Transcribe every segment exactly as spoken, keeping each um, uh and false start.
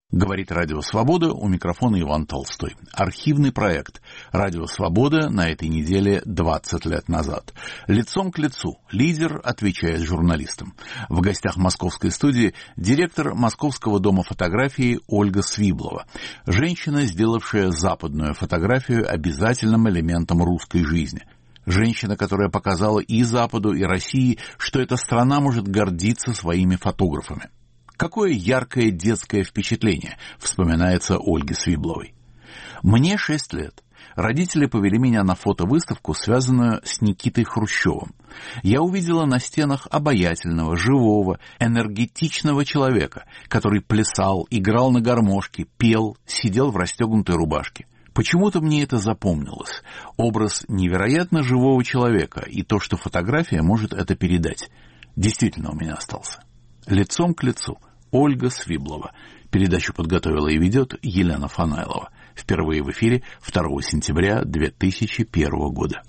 Говорит Радио Свобода, у микрофона Иван Толстой. Архивный проект Радио Свобода на этой неделе двадцать лет назад. Лицом к лицу лидер отвечает журналистам. В гостях московской студии директор Московского дома фотографии Ольга Свиблова. Женщина, сделавшая западную фотографию обязательным элементом русской жизни. Женщина, которая показала и Западу, и России, что эта страна может гордиться своими фотографами. Какое яркое детское впечатление вспоминается Ольге Свибловой. Мне шесть лет. Родители повели меня на фотовыставку, связанную с Никитой Хрущевым. Я увидела на стенах обаятельного, живого, энергетичного человека, который плясал, играл на гармошке, пел, сидел в расстегнутой рубашке. Почему-то мне это запомнилось. Образ невероятно живого человека и то, что фотография может это передать, действительно у меня остался. Лицом к лицу. Ольга Свиблова. Передачу подготовила и ведет Елена Фанайлова. Впервые в эфире второго сентября две тысячи первого года.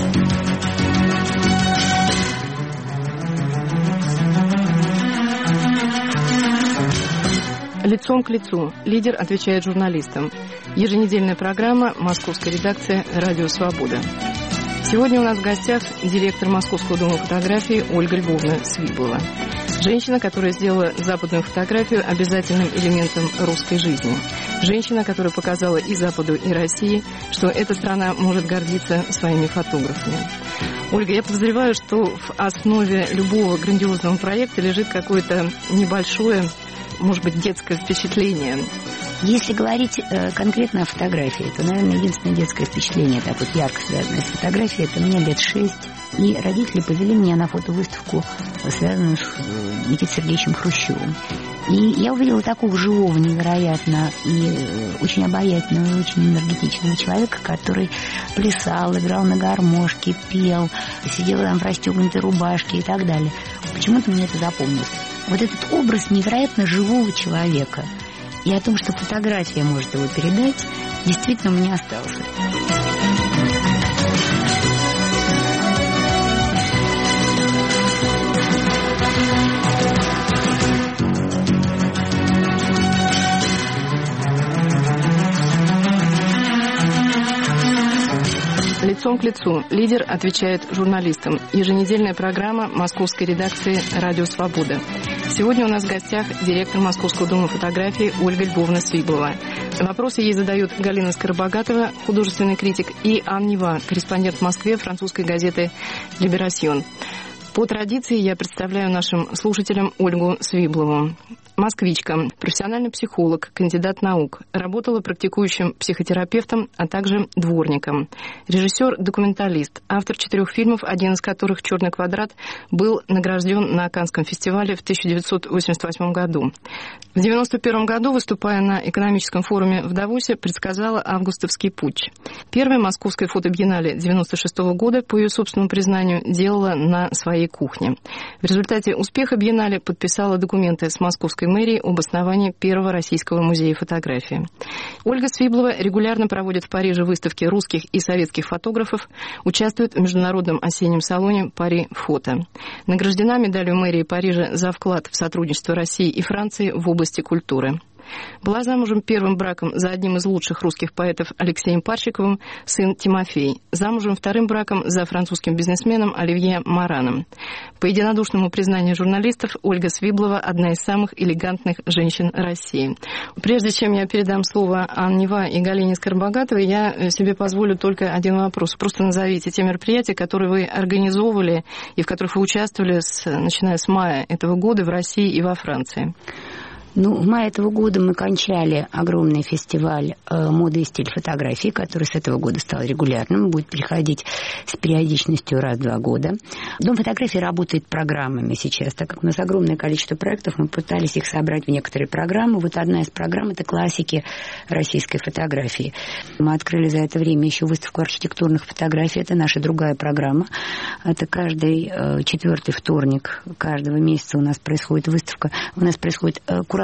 Лицом к лицу. Лидер отвечает журналистам. Еженедельная программа московской редакции «Радио Свобода». Сегодня у нас в гостях директор Московского дома фотографии Ольга Львовна Свиблова. Женщина, которая сделала западную фотографию обязательным элементом русской жизни. Женщина, которая показала и Западу, и России, что эта страна может гордиться своими фотографами. Ольга, я подозреваю, что в основе любого грандиозного проекта лежит какое-то небольшое, может быть, детское впечатление. Если говорить э, конкретно о фотографии, то, наверное, единственное детское впечатление, так вот ярко связанное с фотографией, это мне лет шесть, и родители повели меня на фотовыставку, связанную с э, Никитой Сергеевичем Хрущевым. И я увидела такого живого, невероятно, и э, очень обаятельного, и очень энергетичного человека, который плясал, играл на гармошке, пел, сидел там в расстегнутой рубашке и так далее. Почему-то мне это запомнилось. Вот этот образ невероятно живого человека и о том, что фотография может его передать, действительно у меня остался. Лицом к лицу. Лидер отвечает журналистам. Еженедельная программа московской редакции «Радио Свобода». Сегодня у нас в гостях директор Московского дома фотографии Ольга Львовна Свиблова. Вопросы ей задают Галина Скоробогатова, художественный критик, и Ан Нива, корреспондент в Москве французской газеты «Либерасьон». По традиции я представляю нашим слушателям Ольгу Свиблову. Москвичка, профессиональный психолог, кандидат наук, работала практикующим психотерапевтом, а также дворником. Режиссер-документалист, автор четырех фильмов, один из которых «Черный квадрат» был награжден на Каннском фестивале в тысяча девятьсот восемьдесят восьмом году. В девяносто первом году, выступая на экономическом форуме в Давосе, предсказала августовский путч. Первое московское фотобиеннале девяносто шестого года, по ее собственному признанию, делала на своей кухне. В результате успеха биеннале подписала документы с московской мэрии об основании первого российского музея фотографии. Ольга Свиблова регулярно проводит в Париже выставки русских и советских фотографов, участвует в международном осеннем салоне «Пари Фото». Награждена медалью мэрии Парижа за вклад в сотрудничество России и Франции в области культуры. Была замужем первым браком за одним из лучших русских поэтов Алексеем Парщиковым, сын Тимофей. Замужем вторым браком за французским бизнесменом Оливье Мараном. По единодушному признанию журналистов, Ольга Свиблова – одна из самых элегантных женщин России. Прежде чем я передам слово Ан Нива и Галине Скоробогатовой, я себе позволю только один вопрос. Просто назовите те мероприятия, которые вы организовывали и в которых вы участвовали, с, начиная с мая этого года в России и во Франции. Ну, в мае этого года мы кончали огромный фестиваль э, моды и стиль фотографии, который с этого года стал регулярным, будет переходить с периодичностью раз в два года. Дом фотографии работает программами сейчас, так как у нас огромное количество проектов, мы пытались их собрать в некоторые программы. Вот одна из программ – это классики российской фотографии. Мы открыли за это время еще выставку архитектурных фотографий, это наша другая программа. Это каждый э, четвертый вторник каждого месяца у нас происходит выставка, у нас происходит э, куратор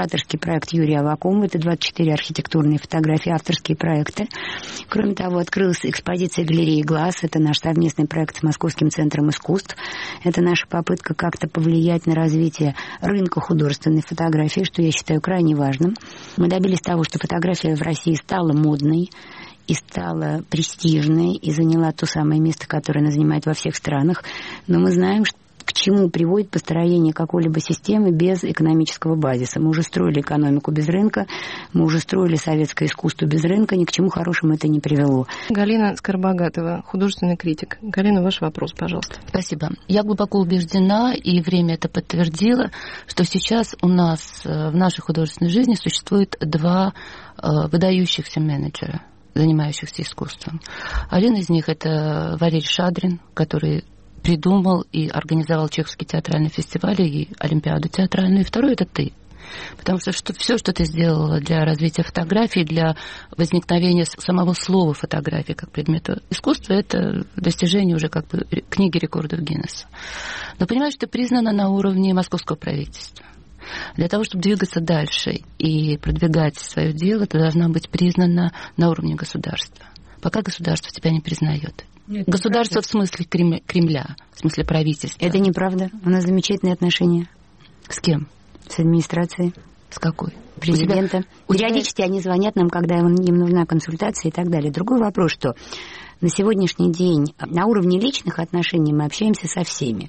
новаторский проект Юрия Аввакумова. Это двадцать четыре архитектурные фотографии, авторские проекты. Кроме того, открылась экспозиция галереи «Глаз». Это наш совместный проект с Московским центром искусств. Это наша попытка как-то повлиять на развитие рынка художественной фотографии, что я считаю крайне важным. Мы добились того, что фотография в России стала модной и стала престижной, и заняла то самое место, которое она занимает во всех странах. Но мы знаем, что к чему приводит построение какой-либо системы без экономического базиса. Мы уже строили экономику без рынка, мы уже строили советское искусство без рынка, ни к чему хорошему это не привело. Галина Скоробогатова, художественный критик. Галина, ваш вопрос, пожалуйста. Спасибо. Я глубоко убеждена, и время это подтвердило, что сейчас у нас в нашей художественной жизни существует два выдающихся менеджера, занимающихся искусством. Один из них — это Валерий Шадрин, который придумал и организовал Чеховский театральный фестиваль и Олимпиаду театральную. И второй — это ты. Потому что, что все, что ты сделала для развития фотографии, для возникновения самого слова фотографии как предмета искусства, это достижение уже как бы книги рекордов Гиннесса. Но понимаешь, ты признана на уровне московского правительства. Для того, чтобы двигаться дальше и продвигать свое дело, ты должна быть признана на уровне государства. Пока государство тебя не признает. Нет, государство в смысле Крем... Кремля, в смысле правительства. Это неправда. У нас замечательные отношения. С кем? С администрацией. С какой? Президента. У тебя... Периодически они звонят нам, когда им нужна консультация и так далее. Другой вопрос, что на сегодняшний день на уровне личных отношений мы общаемся со всеми.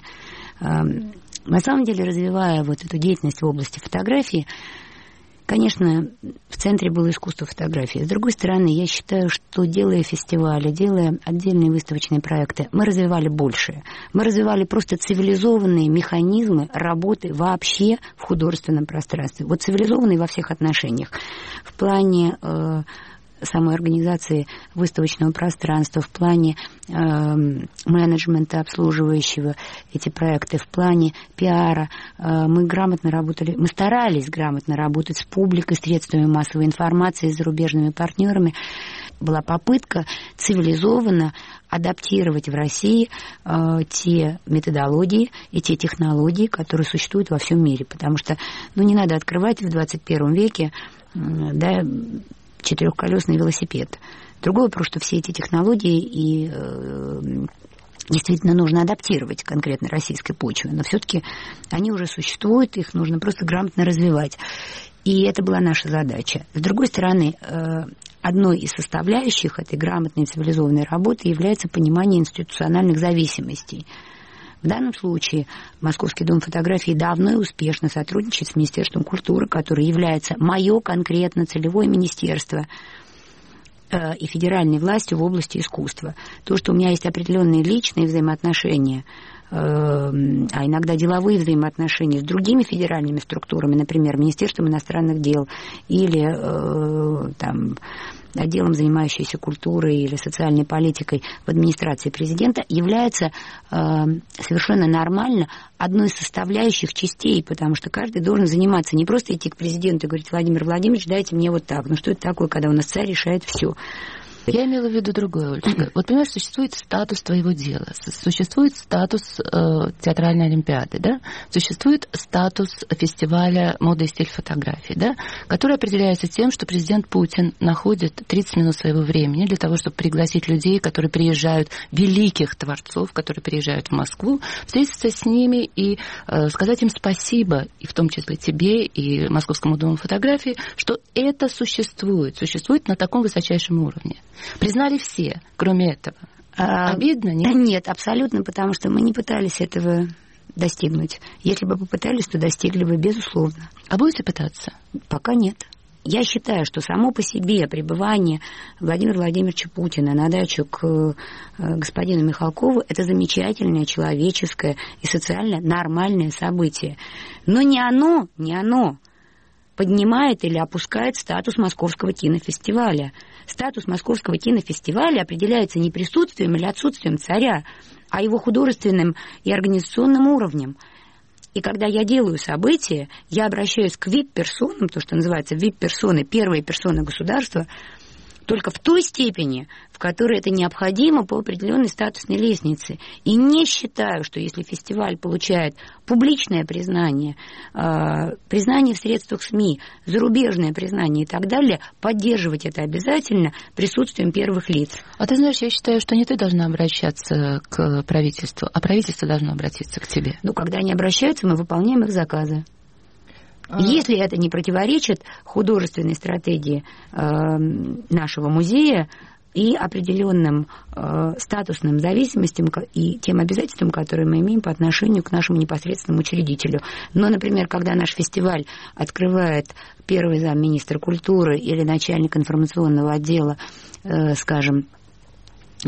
На самом деле, развивая вот эту деятельность в области фотографии, конечно, в центре было искусство фотографии. С другой стороны, я считаю, что делая фестивали, делая отдельные выставочные проекты, мы развивали большее. Мы развивали просто цивилизованные механизмы работы вообще в художественном пространстве. Вот цивилизованные во всех отношениях. В плане э, самой организации выставочного пространства, в плане э, менеджмента, обслуживающего эти проекты, в плане пиара. Э, мы грамотно работали, мы старались грамотно работать с публикой, средствами массовой информации, с зарубежными партнерами. Была попытка цивилизованно адаптировать в России э, те методологии и те технологии, которые существуют во всем мире. Потому что, ну, не надо открывать в двадцать первом веке, э, да, четырехколесный велосипед. Другой вопрос, что все эти технологии и э, действительно нужно адаптировать к конкретно российской почве, но все-таки они уже существуют, их нужно просто грамотно развивать. И это была наша задача. С другой стороны, э, одной из составляющих этой грамотной цивилизованной работы является понимание институциональных зависимостей. В данном случае Московский дом фотографии давно и успешно сотрудничает с Министерством культуры, которое является мое конкретно целевое министерство э, и федеральной властью в области искусства. То, что у меня есть определенные личные взаимоотношения, э, а иногда деловые взаимоотношения с другими федеральными структурами, например, Министерством иностранных дел или э, там, отделом, занимающимся культурой или социальной политикой в администрации президента, является э, совершенно нормально одной из составляющих частей, потому что каждый должен заниматься, не просто идти к президенту и говорить: Владимир Владимирович, дайте мне вот так. Ну что это такое, когда у нас царь решает все? Я имела в виду другое, Олечка. Вот, понимаешь, существует статус твоего дела, существует статус э, театральной олимпиады, да? Существует статус фестиваля моды и стиль фотографии, да? Который определяется тем, что президент Путин находит тридцать минут своего времени для того, чтобы пригласить людей, которые приезжают, великих творцов, которые приезжают в Москву, встретиться с ними и э, сказать им спасибо, и в том числе тебе и Московскому дому фотографии, что это существует, существует на таком высочайшем уровне. Признали все, кроме этого. А, Обидно, нет? Нет, абсолютно, потому что мы не пытались этого достигнуть. Если бы попытались, то достигли бы, безусловно. А будете пытаться? Пока нет. Я считаю, что само по себе пребывание Владимира Владимировича Путина на дачу к господину Михалкову – это замечательное человеческое и социально нормальное событие. Но не оно, не оно поднимает или опускает статус Московского кинофестиваля. Статус Московского кинофестиваля определяется не присутствием или отсутствием царя, а его художественным и организационным уровнем. И когда я делаю события, я обращаюсь к ви ай пи-персонам, то, что называется ви ай пи-персоны, первые персоны государства, только в той степени, в которой это необходимо по определенной статусной лестнице. И не считаю, что если фестиваль получает публичное признание, э, признание в средствах СМИ, зарубежное признание и так далее, поддерживать это обязательно присутствием первых лиц. А ты знаешь, я считаю, что не ты должна обращаться к правительству, а правительство должно обратиться к тебе. Ну, когда они обращаются, мы выполняем их заказы. Если это не противоречит художественной стратегии э, нашего музея и определенным э, статусным зависимостям и тем обязательствам, которые мы имеем по отношению к нашему непосредственному учредителю. Но, например, когда наш фестиваль открывает первый замминистра культуры или начальник информационного отдела, э, скажем, э,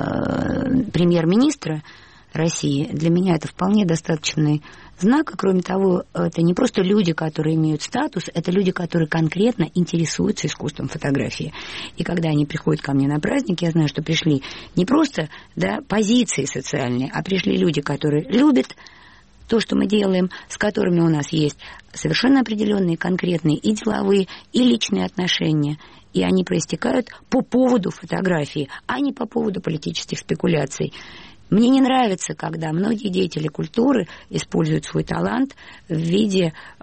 премьер-министра России, для меня это вполне достаточный знак. Кроме того, это не просто люди, которые имеют статус, это люди, которые конкретно интересуются искусством фотографии. И когда они приходят ко мне на праздник, я знаю, что пришли не просто, да, позиции социальные, а пришли люди, которые любят то, что мы делаем, с которыми у нас есть совершенно определенные, конкретные и деловые, и личные отношения. И они проистекают по поводу фотографии, а не по поводу политических спекуляций. Мне не нравится, когда многие деятели культуры используют свой талант в виде э,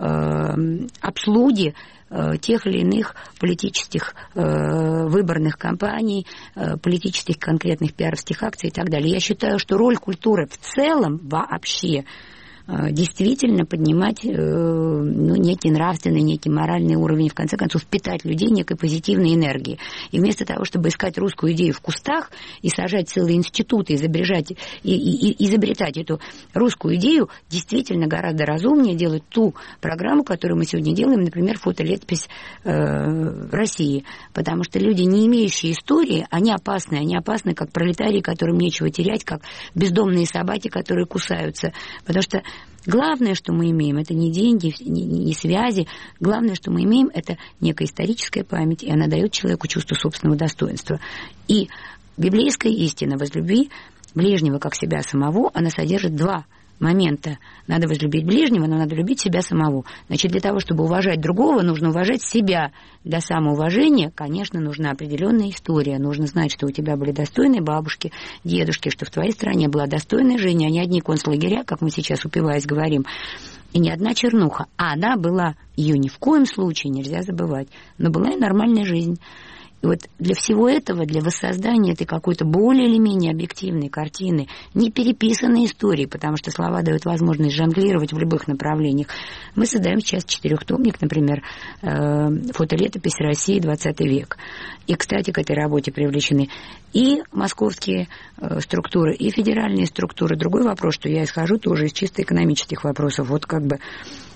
обслуги э, тех или иных политических э, выборных кампаний, э, политических конкретных пиаровских акций и так далее. Я считаю, что роль культуры в целом вообще действительно поднимать ну, некий нравственный, некий моральный уровень, в конце концов, впитать людей некой позитивной энергией. И вместо того, чтобы искать русскую идею в кустах и сажать целые институты, изобретать, и, и, и изобретать эту русскую идею, действительно гораздо разумнее делать ту программу, которую мы сегодня делаем, например, фотолетопись э, России. Потому что люди, не имеющие истории, они опасны. Они опасны, как пролетарии, которым нечего терять, как бездомные собаки, которые кусаются. Потому что главное, что мы имеем, это не деньги, не, не связи. Главное, что мы имеем, это некая историческая память, и она дает человеку чувство собственного достоинства. И библейская истина возлюби ближнего как себя самого, она содержит два момента. Надо возлюбить ближнего, но надо любить себя самого. Значит, для того, чтобы уважать другого, нужно уважать себя. Для самоуважения, конечно, нужна определенная история. Нужно знать, что у тебя были достойные бабушки, дедушки, что в твоей стране была достойная жизнь, а не одни концлагеря, как мы сейчас, упиваясь, говорим, и не одна чернуха. А она была, ее ни в коем случае нельзя забывать. Но была и нормальная жизнь. И вот для всего этого, для воссоздания этой какой-то более или менее объективной картины, не переписанной истории, потому что слова дают возможность жонглировать в любых направлениях, мы создаем сейчас четырехтомник, например, «Фотолетопись России, двадцатый век». И, кстати, к этой работе привлечены и московские структуры, и федеральные структуры. Другой вопрос, что я исхожу тоже из чисто экономических вопросов. Вот как бы,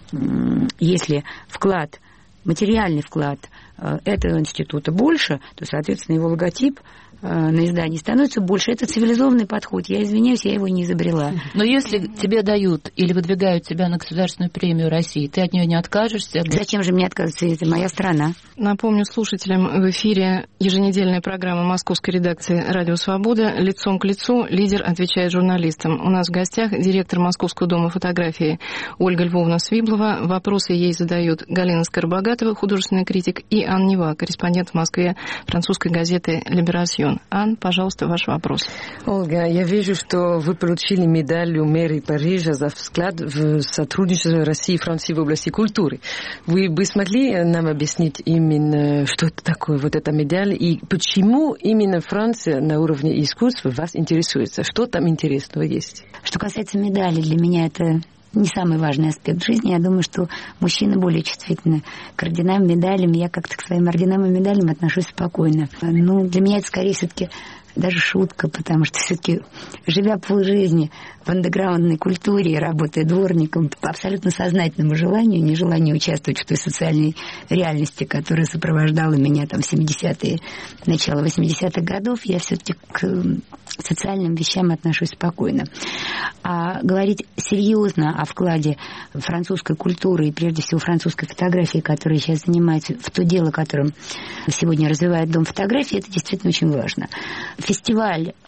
если вклад, материальный вклад этого института больше, то, соответственно, его логотип на издании становится больше. Это цивилизованный подход. Я извиняюсь, я его не изобрела. Но если тебе дают или выдвигают тебя на государственную премию России, ты от нее не откажешься? Зачем же мне отказываться? Это моя страна. Напомню слушателям, в эфире еженедельная программа московской редакции «Радио Свобода» «Лицом к лицу». Лидер отвечает журналистам. У нас в гостях директор Московского дома фотографии Ольга Львовна Свиблова. Вопросы ей задают Галина Скоробогатова, художественный критик, и Анна Нева, корреспондент в Москве французской газеты «Либерасьон». Ан, пожалуйста, ваш вопрос. Ольга, я вижу, что вы получили медаль у мэрии Парижа за вклад в сотрудничество России и Франции в области культуры. Вы бы смогли нам объяснить именно, что это такое, вот эта медаль, и почему именно Франция на уровне искусства вас интересуется? Что там интересного есть? Что касается медали, для меня это не самый важный аспект жизни. Я думаю, что мужчины более чувствительны к орденам, медалям. Я как-то к своим орденам и медалям отношусь спокойно. Ну, для меня это скорее все-таки даже шутка, потому что все-таки, живя полжизни в андеграундной культуре, работая дворником, по абсолютно сознательному желанию, не желанию участвовать в той социальной реальности, которая сопровождала меня там в семидесятые, начало восьмидесятых годов, я все-таки к социальным вещам отношусь спокойно. А говорить серьезно о вкладе французской культуры и прежде всего французской фотографии, которая сейчас занимается в то дело, которым сегодня развивает Дом фотографии, это действительно очень важно. Фестиваль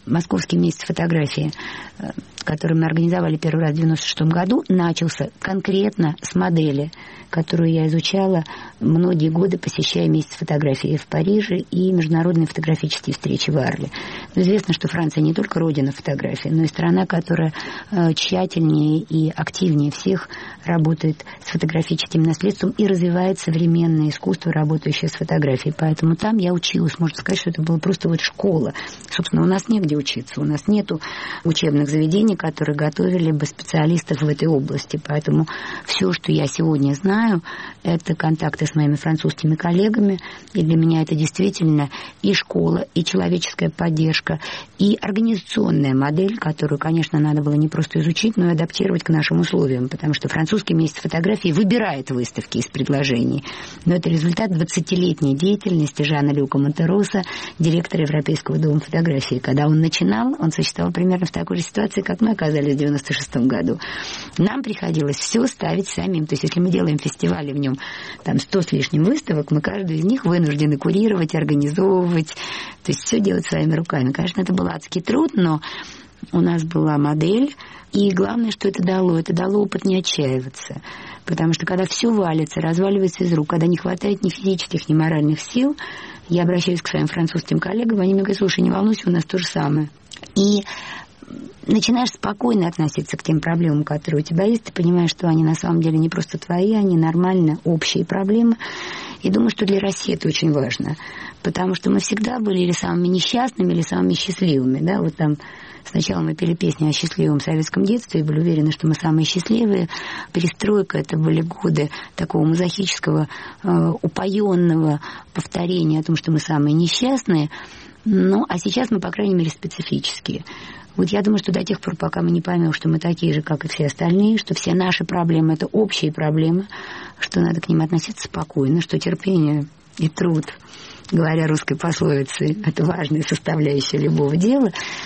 Московский месяц фотографии, который мы организовали первый раз в девяносто шестом году, начался конкретно с модели, которую я изучала многие годы, посещая месяц фотографии в Париже и международные фотографические встречи в Арле. Но известно, что Франция не только родина фотографии, но и страна, которая тщательнее и активнее всех работает с фотографическим наследством и развивает современное искусство, работающее с фотографией. Поэтому там я училась, можно сказать, что это была просто вот школа. Собственно, у нас негде учиться, у нас нету учебных заведений, которые готовили бы специалистов в этой области. Поэтому все, что я сегодня знаю, это контакты с моими французскими коллегами, и для меня это действительно и школа, и человеческая поддержка, и организационная модель, которую, конечно, надо было не просто изучить, но и адаптировать к нашим условиям, потому что французский месяц фотографии выбирает выставки из предложений. Но это результат двадцатилетней деятельности Жана Люка Монтероса, директора Европейского дома фотографии. Когда он начинал, он существовал примерно в такой же ситуации, как мы оказались в девяносто шестом году. Нам приходилось все ставить самим. То есть, если мы делаем фестиваль, в нем там сто с лишним выставок, мы каждую из них вынуждены курировать, организовывать, то есть все делать своими руками. Конечно, это был адский труд, но у нас была модель, и главное, что это дало, это дало опыт не отчаиваться. Потому что когда все валится, разваливается из рук, когда не хватает ни физических, ни моральных сил, я обращаюсь к своим французским коллегам, они мне говорят: слушай, не волнуйся, у нас то же самое. И начинаешь спокойно относиться к тем проблемам, которые у тебя есть, ты понимаешь, что они на самом деле не просто твои, они нормально общие проблемы. И думаю, что для России это очень важно, потому что мы всегда были или самыми несчастными, или самыми счастливыми, да, вот там сначала мы пели песни о счастливом советском детстве и были уверены, что мы самые счастливые. Перестройка — это были годы такого мазохического, э, упоенного повторения о том, что мы самые несчастные. Ну, а сейчас мы, по крайней мере, специфические. Вот я думаю, что до тех пор, пока мы не поймем, что мы такие же, как и все остальные, что все наши проблемы — это общие проблемы, что надо к ним относиться спокойно, что терпение и труд, говоря русской пословицей, это важная составляющая любого дела,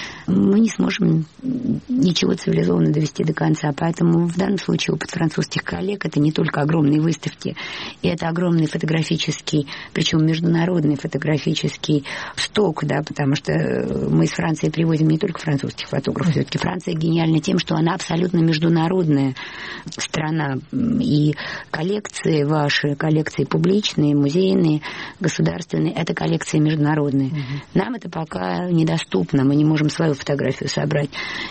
мы не сможем ничего цивилизованно довести до конца. Поэтому в данном случае опыт французских коллег — это не только огромные выставки, и это огромный фотографический, причем международный фотографический сток, да, потому что мы из Франции привозим не только французских фотографов. Все-таки Франция гениальна тем, что она абсолютно международная страна. И коллекции ваши, коллекции публичные, музейные, государственные, это коллекции международные. Угу. Нам это пока недоступно, мы не можем свою фотографию собрать.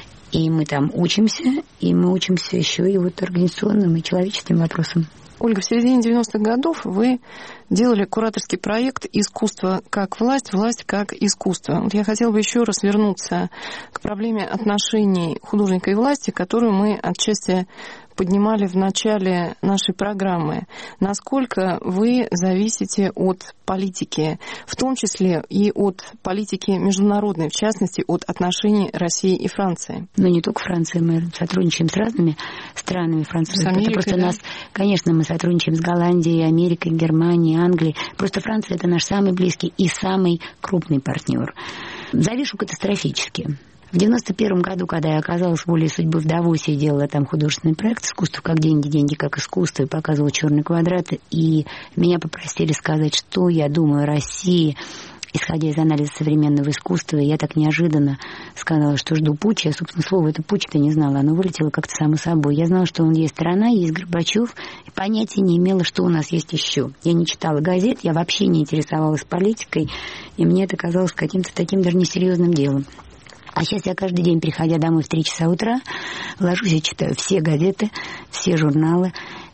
И мы там учимся, и мы учимся еще и вот организационным и человеческим вопросам. Ольга, в середине девяностых годов вы делали кураторский проект «Искусство как власть, власть как искусство». Вот я хотела бы еще раз вернуться к проблеме отношений художника и власти, которую мы отчасти поднимали в начале нашей программы. Насколько вы зависите от политики, в том числе и от политики международной, в частности, от отношений России и Франции? Но не только Франции, мы сотрудничаем с разными странами. Франция, с Америкой, это просто да? нас, конечно, мы сотрудничаем с Голландией, Америкой, Германией, Англией. Просто Франция — это наш самый близкий и самый крупный партнер. Завишу катастрофически. В девяносто первом году, когда я оказалась волей судьбы в Давосе и делала там художественный проект «Искусство как деньги, деньги как искусство», и показывала черный квадрат, и меня попросили сказать, что я думаю о России, исходя из анализа современного искусства, и я так неожиданно сказала, что жду путча. Я, собственно, слово это путч-то не знала, оно вылетело как-то само собой. Я знала, что он есть страна, есть Горбачев, и понятия не имела, что у нас есть еще. Я не читала газет, я вообще не интересовалась политикой, и мне это казалось каким-то таким даже несерьезным делом. А сейчас я каждый день, приходя домой в три часа утра, ложусь и читаю все газеты, все журналы.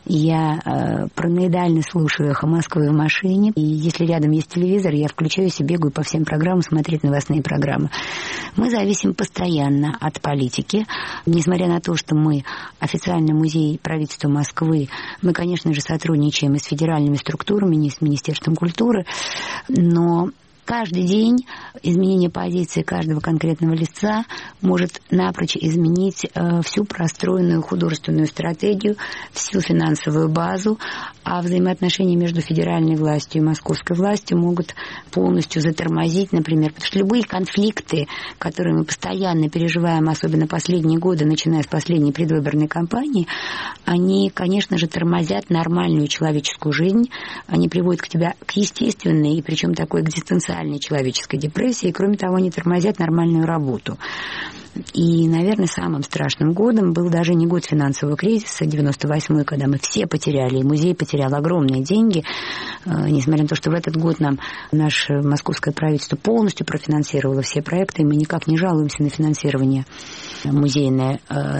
Я э, параноидально слушаю «Эхо Москвы» в машине. И если рядом есть телевизор, я включаюсь и бегаю по всем программам смотреть новостные программы. Мы зависим постоянно от политики. Несмотря на то, что мы официальный музей правительства Москвы, мы, конечно же, сотрудничаем и с федеральными структурами, не с Министерством культуры, но каждый день изменение позиции каждого конкретного лица может напрочь изменить э, всю простроенную художественную стратегию, всю финансовую базу, а взаимоотношения между федеральной властью и московской властью могут полностью затормозить, например, потому что любые конфликты, которые мы постоянно переживаем, особенно последние годы, начиная с последней предвыборной кампании, они, конечно же, тормозят нормальную человеческую жизнь, они приводят к тебе к естественной, и причем такой экзистенциальной социальной человеческой депрессии, и, кроме того, они тормозят нормальную работу. И, наверное, самым страшным годом был даже не год финансового кризиса, девяносто восьмой, когда мы все потеряли, и музей потерял огромные деньги, несмотря на то, что в этот год нам наше московское правительство полностью профинансировало все проекты, и мы никак не жалуемся на финансирование музейное.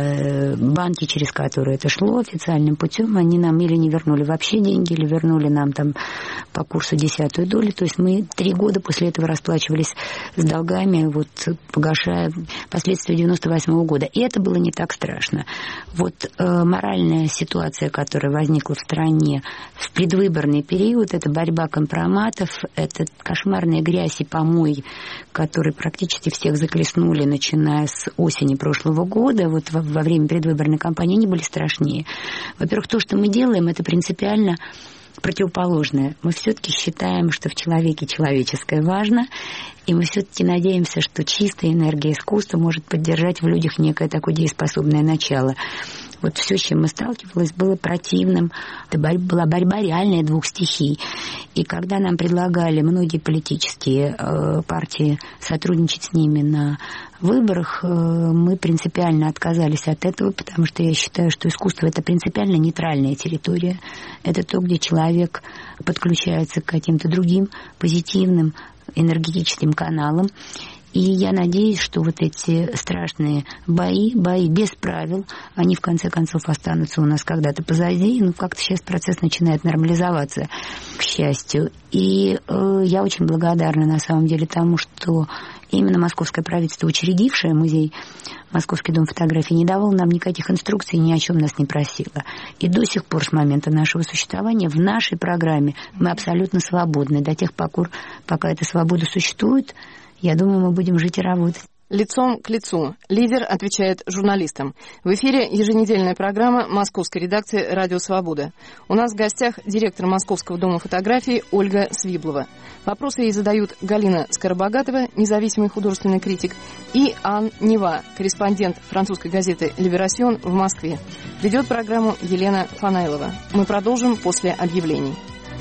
Банки, через которые это шло официальным путем, они нам или не вернули вообще деньги, или вернули нам там по курсу десятую долю. То есть мы три года после этого расплачивались с долгами, вот, погашая последствия девяносто восьмого года. И это было не так страшно. Вот э, моральная ситуация, которая возникла в стране в предвыборный период, это борьба компроматов, это кошмарная грязь и помой, которые практически всех захлестнули, начиная с осени прошлого года, вот во, во время предвыборной кампании, они были страшнее. Во-первых, то, что мы делаем, это принципиально противоположное. Мы все-таки считаем, что в человеке человеческое важно, и мы все-таки надеемся, что чистая энергия искусства может поддержать в людях некое такое дееспособное начало. Вот все, с чем мы сталкивались, было противным. Это была борьба реальная двух стихий. И когда нам предлагали многие политические э, партии сотрудничать с ними на выборах, э, мы принципиально отказались от этого, потому что я считаю, что искусство – это принципиально нейтральная территория. Это то, где человек подключается к каким-то другим позитивным энергетическим каналам. И я надеюсь, что вот эти страшные бои, бои без правил, они в конце концов останутся у нас когда-то позади. Ну, как-то сейчас процесс начинает нормализоваться, к счастью. И э, я очень благодарна на самом деле тому, что именно московское правительство, учредившее музей «Московский дом фотографий», не давало нам никаких инструкций, ни о чем нас не просило. И до сих пор, с момента нашего существования, в нашей программе мы абсолютно свободны. До тех пор, пока эта свобода существует, я думаю, мы будем жить и работать. Лицом к лицу. Лидер отвечает журналистам. В эфире еженедельная программа московской редакции «Радио Свобода». У нас в гостях директор Московского дома фотографии Ольга Свиблова. Вопросы ей задают Галина Скоробогатова, независимый художественный критик, и Ан Нева, корреспондент французской газеты «Либерасьон» в Москве. Ведет программу Елена Фанайлова. Мы продолжим после объявлений.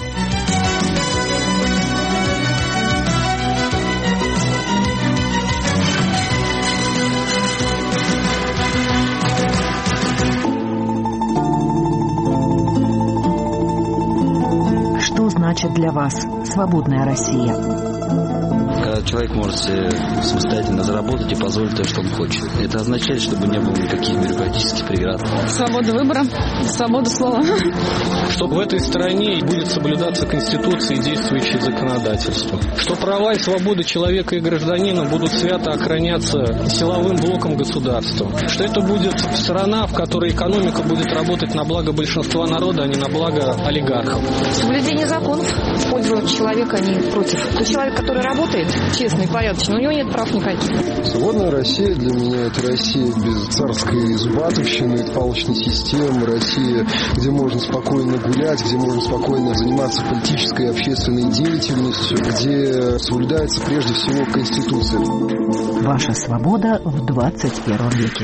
Что значит для вас свободная Россия? Когда человек может себе самостоятельно заработать и позволить то, что он хочет. Это означает, чтобы не было никаких бюрократических преград. Свобода выбора, свобода слова. Что в этой стране будет соблюдаться Конституция и действующее законодательство. Что права и свободы человека и гражданина будут свято охраняться силовым блоком государства. Что это будет страна, в которой экономика будет работать на благо большинства народа, а не на благо олигархов. Соблюдение законов в пользу человека, а не против. То человек, который работает честно и порядочно, у него нет прав никаких. Свободная Россия для меня — это Россия без царской зубатовщины, палочной системы, Россия, где можно спокойно гулять, где можно спокойно заниматься политической и общественной деятельностью, где соблюдается прежде всего Конституция. Ваша свобода в двадцать первом веке.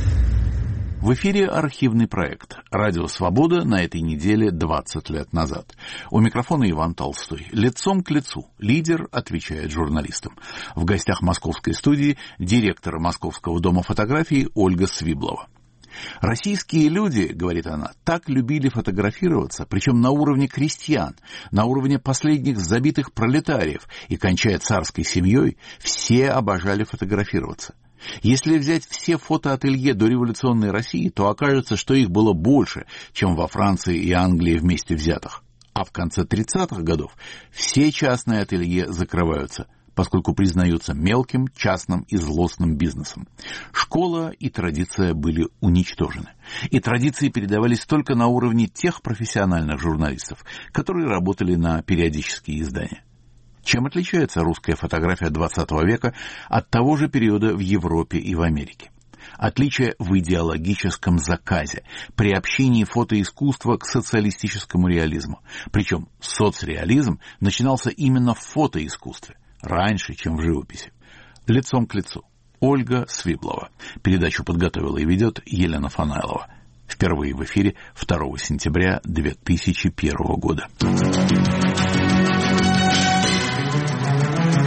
В эфире архивный проект «Радио Свобода» на этой неделе двадцать лет назад. У микрофона Иван Толстой. Лицом к лицу. Лидер отвечает журналистам. В гостях московской студии директор Московского дома фотографии Ольга Свиблова. «Российские люди, — говорит она, — так любили фотографироваться, причем на уровне крестьян, на уровне последних забитых пролетариев, и, кончая царской семьей, все обожали фотографироваться. Если взять все фотоателье дореволюционной России, то окажется, что их было больше, чем во Франции и Англии вместе взятых. А в конце тридцатых годов все частные ателье закрываются, поскольку признаются мелким, частным и злостным бизнесом. Школа и традиция были уничтожены. И традиции передавались только на уровне тех профессиональных журналистов, которые работали на периодические издания. Чем отличается русская фотография двадцатого века от того же периода в Европе и в Америке? Отличие в идеологическом заказе, приобщении фотоискусства к социалистическому реализму. Причем соцреализм начинался именно в фотоискусстве, раньше, чем в живописи. Лицом к лицу. Ольга Свиблова. Передачу подготовила и ведет Елена Фанайлова. Впервые в эфире второго сентября две тысячи первого года.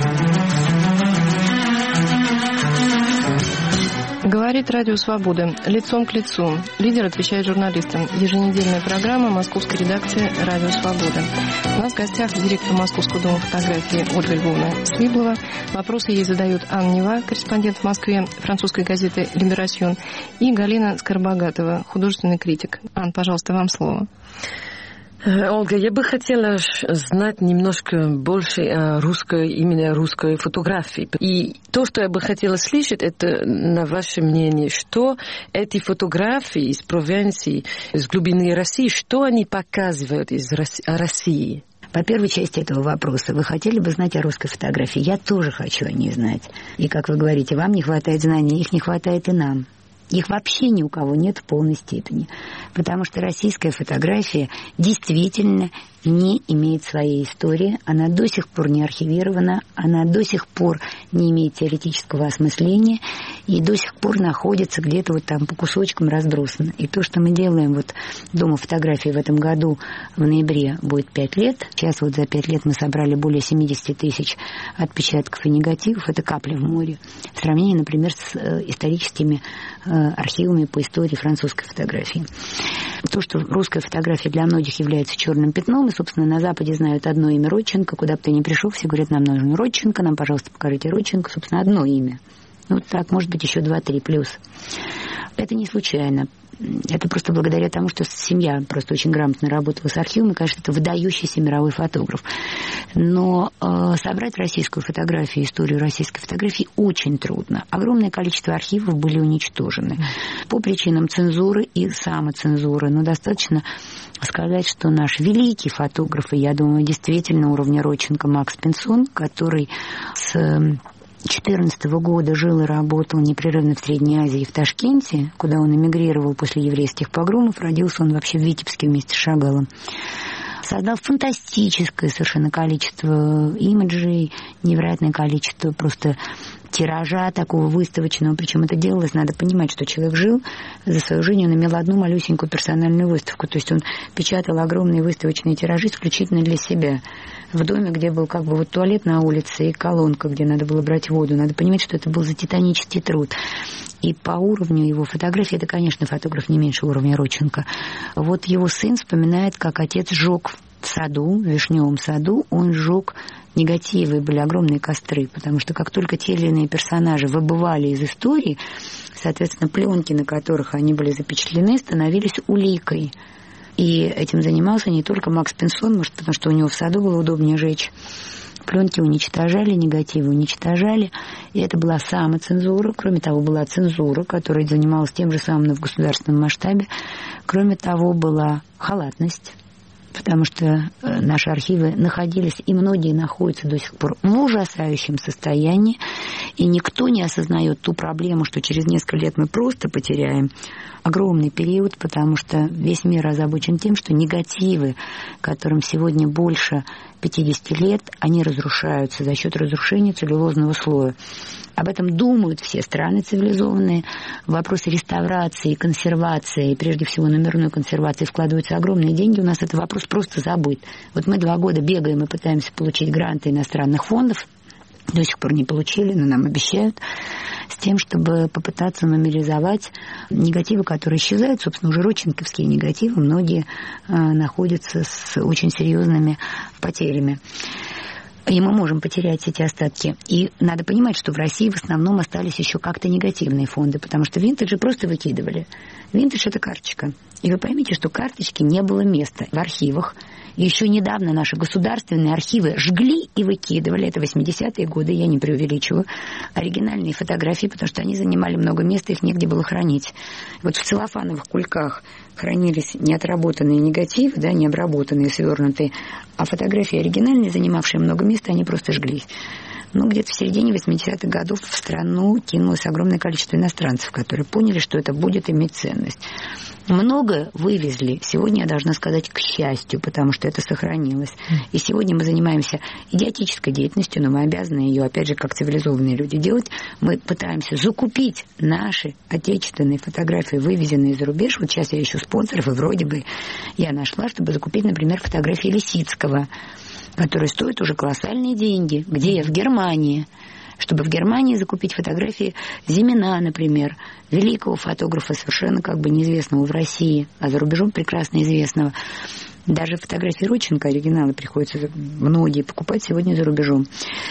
Говорит Радио Свобода. Лицом к лицу. Лидер отвечает журналистам. Еженедельная программа московской редакции Радио Свобода. У нас в гостях директор Московского дома фотографии Ольга Львовна Свиблова. Вопросы ей задают Анна Нева, корреспондент в Москве французской газеты «Либерасьон», и Галина Скоробогатова, художественный критик. Анна, пожалуйста, вам слово. Ольга, я бы хотела знать немножко больше о русской, именно русской фотографии. И то, что я бы хотела слышать, это на ваше мнение, что эти фотографии из провинции, из глубины России, что они показывают из России? По первой части этого вопроса, вы хотели бы знать о русской фотографии? Я тоже хочу о ней знать. И, как вы говорите, вам не хватает знаний, их не хватает и нам. Их вообще ни у кого нет в полной степени. Потому что российская фотография действительно не имеет своей истории. Она до сих пор не архивирована, она до сих пор не имеет теоретического осмысления и до сих пор находится где-то вот там по кусочкам разбросана. И то, что мы делаем вот Дома фотографии в этом году, в ноябре будет пять лет. Сейчас вот за пять лет мы собрали более семьдесят тысяч отпечатков и негативов. Это капля в море. В сравнении, например, с историческими архивами по истории французской фотографии. То, что русская фотография для многих является черным пятном, и, собственно, на Западе знают одно имя Родченко, куда бы ты ни пришел, все говорят, нам нужен Родченко, нам, пожалуйста, покажите Родченко, собственно, одно имя. Ну, так, может быть, еще два-три плюс. Это не случайно. Это просто благодаря тому, что семья просто очень грамотно работала с архивом, и, конечно, это выдающийся мировой фотограф. Но э, собрать российскую фотографию, историю российской фотографии очень трудно. Огромное количество архивов были уничтожены по причинам цензуры и самоцензуры. Но достаточно сказать, что наш великий фотограф, и, я думаю, действительно уровня Родченко Макс Пинсон, который с две тысячи четырнадцатого года жил и работал непрерывно в Средней Азии, в Ташкенте, куда он эмигрировал после еврейских погромов. Родился он вообще в Витебске вместе с Шагалом. Создал фантастическое совершенно количество имиджей, невероятное количество просто тиража такого выставочного. Причем это делалось, надо понимать, что человек жил за свою жизнь, он имел одну малюсенькую персональную выставку. То есть он печатал огромные выставочные тиражи исключительно для себя. В доме, где был как бы вот туалет на улице и колонка, где надо было брать воду. Надо понимать, что это был за титанический труд. И по уровню его фотографии, это, конечно, фотограф не меньше уровня Родченко. Вот его сын вспоминает, как отец сжег в саду, в вишневом саду, он сжег негативы, были огромные костры, потому что как только те или иные персонажи выбывали из истории, соответственно, пленки, на которых они были запечатлены, становились уликой. И этим занимался не только Макс Пинсон, может, потому что у него в саду было удобнее жечь. Пленки уничтожали, негативы уничтожали. И это была самоцензура. Кроме того, была цензура, которая занималась тем же самым, но в государственном масштабе. Кроме того, была халатность. Потому что наши архивы находились, и многие находятся до сих пор в ужасающем состоянии, и никто не осознает ту проблему, что через несколько лет мы просто потеряем огромный период, потому что весь мир озабочен тем, что негативы, которым сегодня больше пятидесяти лет, они разрушаются за счет разрушения целлюлозного слоя. Об этом думают все страны цивилизованные. В вопросы реставрации, консервации, прежде всего номерной консервации, вкладываются огромные деньги. У нас этот вопрос просто забыт. Вот мы два года бегаем и пытаемся получить гранты иностранных фондов. До сих пор не получили, но нам обещают, с тем, чтобы попытаться нумеризовать негативы, которые исчезают. Собственно, уже родченковские негативы, многие э, находятся с очень серьезными потерями. И мы можем потерять эти остатки. И надо понимать, что в России в основном остались еще как-то негативные фонды, потому что винтеджи просто выкидывали. Винтедж – это карточка. И вы поймите, что карточки не было места в архивах. И еще недавно наши государственные архивы жгли и выкидывали. Это восьмидесятые годы, я не преувеличиваю. Оригинальные фотографии, потому что они занимали много места, их негде было хранить. Вот в целлофановых кульках хранились неотработанные негативы, да, необработанные, свернутые, а фотографии оригинальные, занимавшие много места, они просто жглись. Ну, где-то в середине восьмидесятых годов в страну кинулось огромное количество иностранцев, которые поняли, что это будет иметь ценность. Много вывезли. Сегодня, я должна сказать, к счастью, потому что это сохранилось. И сегодня мы занимаемся идиотической деятельностью, но мы обязаны ее, опять же, как цивилизованные люди делать. Мы пытаемся закупить наши отечественные фотографии, вывезенные за рубеж. Вот сейчас я ищу спонсоров, и вроде бы я нашла, чтобы закупить, например, фотографии Лисицкого, которые стоят уже колоссальные деньги. Где я? В Германии. чтобы в Германии закупить фотографии Зимина, например, великого фотографа, совершенно как бы неизвестного в России, а за рубежом прекрасно известного. Даже фотографии Родченко, оригиналы, приходится многие покупать сегодня за рубежом.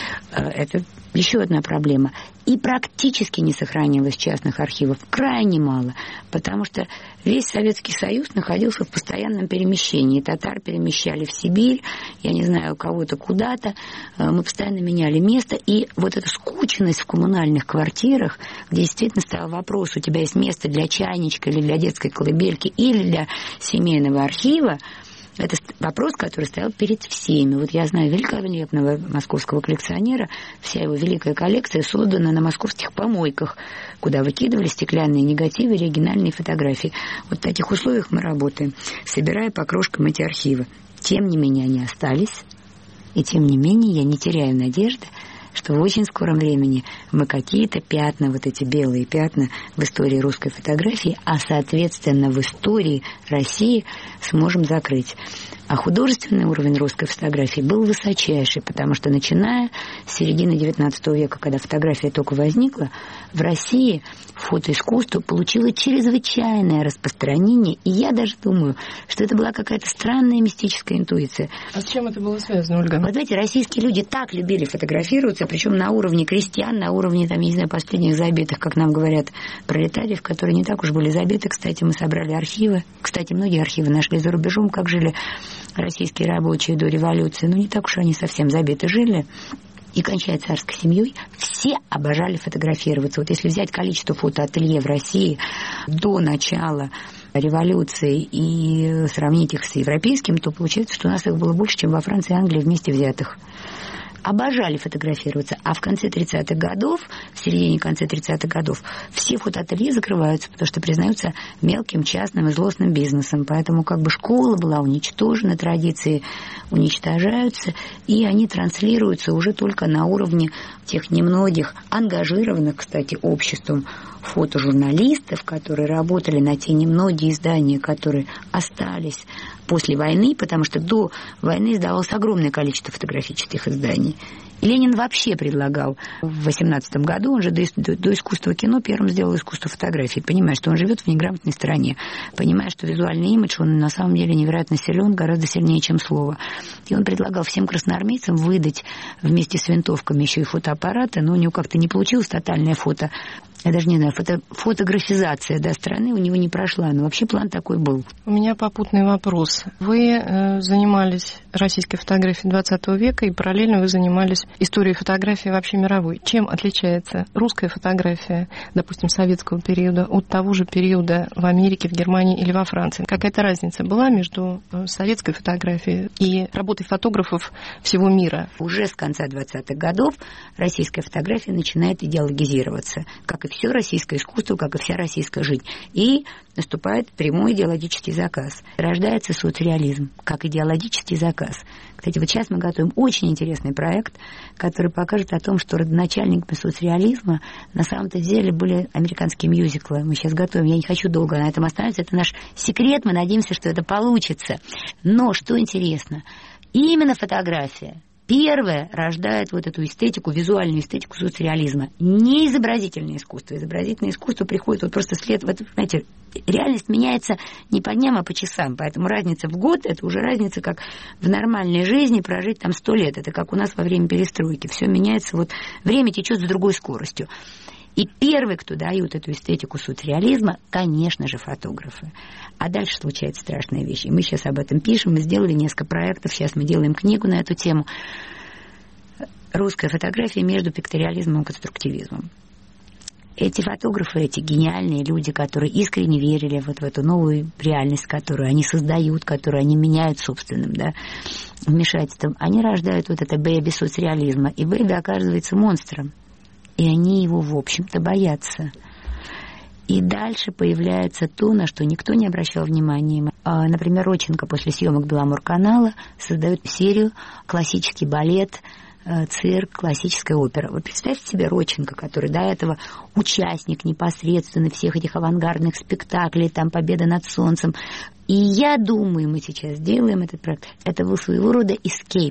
Это еще одна проблема. И практически не сохранилось частных архивов. Крайне мало. Потому что весь Советский Союз находился в постоянном перемещении. Татар перемещали в Сибирь, я не знаю, кого-то куда-то. Мы постоянно меняли место. И вот эта скученность в коммунальных квартирах, где действительно стоял вопрос, у тебя есть место для чайничка или для детской колыбельки или для семейного архива, это вопрос, который стоял перед всеми. Вот я знаю великолепного московского коллекционера, вся его великая коллекция создана на московских помойках, куда выкидывали стеклянные негативы, оригинальные фотографии. Вот в таких условиях мы работаем, собирая по крошкам эти архивы. Тем не менее, они остались, и тем не менее я не теряю надежды, что в очень скором времени мы какие-то пятна, вот эти белые пятна в истории русской фотографии, а соответственно в истории России сможем закрыть. А художественный уровень русской фотографии был высочайший, потому что начиная с середины девятнадцатого века, когда фотография только возникла, в России фотоискусство получило чрезвычайное распространение, и я даже думаю, что это была какая-то странная мистическая интуиция. А с чем это было связано, Ольга? Вот знаете, российские люди так любили фотографироваться, причем на уровне крестьян, на уровне, там, я не знаю, последних забитых, как нам говорят, пролетариев, которые не так уж были забиты. Кстати, мы собрали архивы. Кстати, многие архивы нашли за рубежом, как жили российские рабочие до революции. Ну, не так уж они совсем забиты жили. И кончая царской семьей, все обожали фотографироваться. Вот если взять количество фотоателье в России до начала революции и сравнить их с европейским, то получается, что у нас их было больше, чем во Франции и Англии вместе взятых. Обожали фотографироваться. А в конце тридцатых годов, в середине-конце тридцатых годов, все фотоателье закрываются, потому что признаются мелким, частным и злостным бизнесом. Поэтому как бы школа была уничтожена, традиции уничтожаются, и они транслируются уже только на уровне тех немногих ангажированных, кстати, обществом фотожурналистов, которые работали на те немногие издания, которые остались после войны, потому что до войны издавалось огромное количество фотографических изданий. И Ленин вообще предлагал в восемнадцатом году, он же до, до, до искусства кино первым сделал искусство фотографии, понимая, что он живет в неграмотной стране, понимая, что визуальный имидж, он на самом деле невероятно силен, гораздо сильнее, чем слово. И он предлагал всем красноармейцам выдать вместе с винтовками еще и фотоаппараты, но у него как-то не получилось тотальное фото. Я даже не знаю, фото, фотографизация да, страны у него не прошла, но вообще план такой был. У меня попутный вопрос. Вы э, занимались российской фотографией двадцатого века, и параллельно вы занимались историей фотографии вообще мировой. Чем отличается русская фотография, допустим, советского периода, от того же периода в Америке, в Германии или во Франции? Какая-то разница была между советской фотографией и работой фотографов всего мира? Уже с конца двадцатых годов российская фотография начинает идеологизироваться, как и все российское искусство, как и вся российская жизнь. И наступает прямой идеологический заказ. Рождается соцреализм, как идеологический заказ. Кстати, вот сейчас мы готовим очень интересный проект, который покажет о том, что родоначальниками соцреализма на самом-то деле были американские мюзиклы. Мы сейчас готовим, я не хочу долго на этом остановиться, это наш секрет, мы надеемся, что это получится. Но, что интересно, именно фотография первое рождает вот эту эстетику, визуальную эстетику соцреализма. Не изобразительное искусство. Изобразительное искусство приходит вот просто след... Вот, знаете, реальность меняется не по дням, а по часам. Поэтому разница в год – это уже разница, как в нормальной жизни прожить там сто лет. Это как у нас во время перестройки. Все меняется, вот время течет с другой скоростью. И первый, кто дает эту эстетику соцреализма, конечно же, фотографы. А дальше случается страшная вещь. И мы сейчас об этом пишем, мы сделали несколько проектов, сейчас мы делаем книгу на эту тему. Русская фотография между пикториализмом и конструктивизмом. Эти фотографы, эти гениальные люди, которые искренне верили вот в эту новую реальность, которую они создают, которую они меняют собственным, да, вмешательством, они рождают вот это бэби соцреализма. И бэби оказывается монстром. И они его, в общем-то, боятся. И дальше появляется то, на что никто не обращал внимания. Например, Родченко после съемок Беломорканала создает серию классический балет, цирк, классическая опера. Вот представьте себе Родченко, который до этого участник непосредственно всех этих авангардных спектаклей, там «Победа над солнцем». И я думаю, мы сейчас делаем этот проект. Это был своего рода эскейп.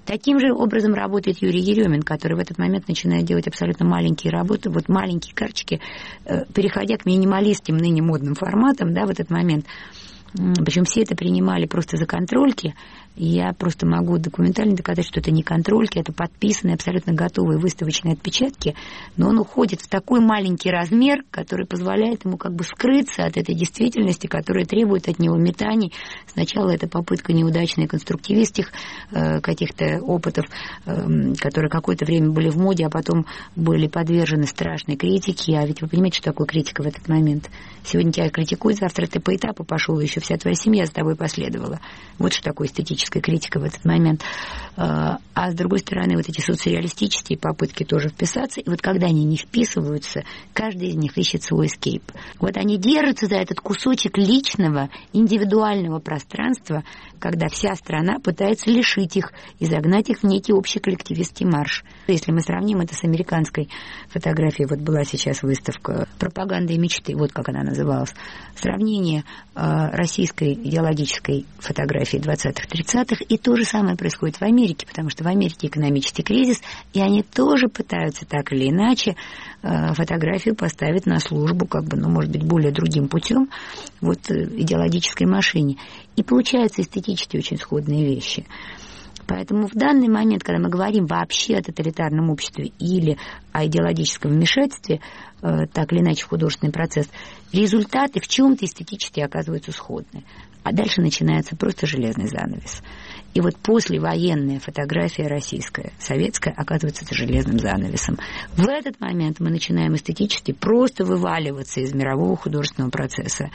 Таким же образом работает Юрий Еремин, который в этот момент начинает делать абсолютно маленькие работы, вот маленькие карточки, переходя к минималистским ныне модным форматам, да, в этот момент. Причем все это принимали просто за контрольки. Я просто могу документально доказать, что это не контрольки, это подписанные, абсолютно готовые выставочные отпечатки, но он уходит в такой маленький размер, который позволяет ему как бы скрыться от этой действительности, которая требует от него метаний. Сначала это попытка неудачной конструктивистских э, каких-то опытов, э, которые какое-то время были в моде, а потом были подвержены страшной критике. А ведь вы понимаете, что такое критика в этот момент? Сегодня тебя критикуют, завтра ты по этапу пошел, и еще вся твоя семья за тобой последовала. Вот что такое эстетическая критика в этот момент. А с другой стороны, вот эти социалистические попытки тоже вписаться, и вот когда они не вписываются, каждый из них ищет свой эскейп. Вот они держатся за этот кусочек личного, индивидуального пространства, когда вся страна пытается лишить их и загнать их в некий общий коллективистский марш. Если мы сравним это с американской фотографией, вот была сейчас выставка «Пропаганда и мечты», вот как она называлась, сравнение э, российской идеологической фотографии двадцатых-тридцатых, и то же самое происходит в Америке, потому что в Америке экономический кризис, и они тоже пытаются так или иначе э, фотографию поставить на службу, как бы, ну, может быть, более другим путем, вот э, идеологической машине. И получаются эстетически очень сходные вещи. Поэтому в данный момент, когда мы говорим вообще о тоталитарном обществе или о идеологическом вмешательстве, э, так или иначе в художественный процесс, результаты в чем-то эстетически оказываются сходны. А дальше начинается просто железный занавес. И вот послевоенная фотография российская, советская, оказывается за железным занавесом. В этот момент мы начинаем эстетически просто вываливаться из мирового художественного процесса.